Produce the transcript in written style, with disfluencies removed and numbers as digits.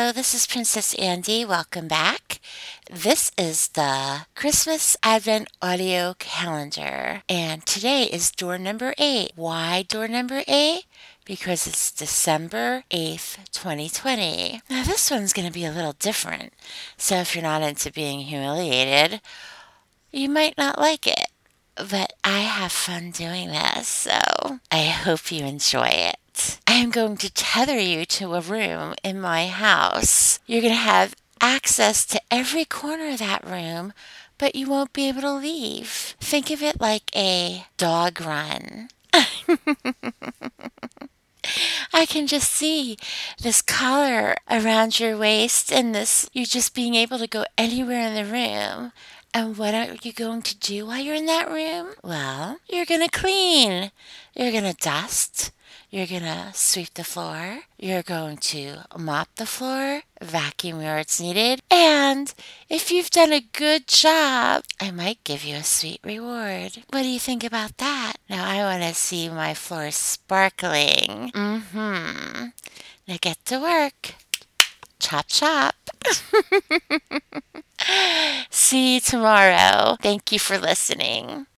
Hello, this is Princess Andy. Welcome back. This is the Christmas Advent audio calendar, and today is door number 8. Why door number 8? Because it's December 8th, 2020. Now, this one's going to be a little different, so if you're not into being humiliated, you might not like it. But I have fun doing this, so I hope you enjoy it. I am going to tether you to a room in my house. You're going to have access to every corner of that room, but you won't be able to leave. Think of it like a dog run. I can just see this collar around your waist and you just being able to go anywhere in the room. And what are you going to do while you're in that room? Well, you're going to clean. You're going to dust. You're going to sweep the floor. You're going to mop the floor, vacuum where it's needed. And if you've done a good job, I might give you a sweet reward. What do you think about that? Now I want to see my floor sparkling. Now get to work. Chop, chop. See you tomorrow. Thank you for listening.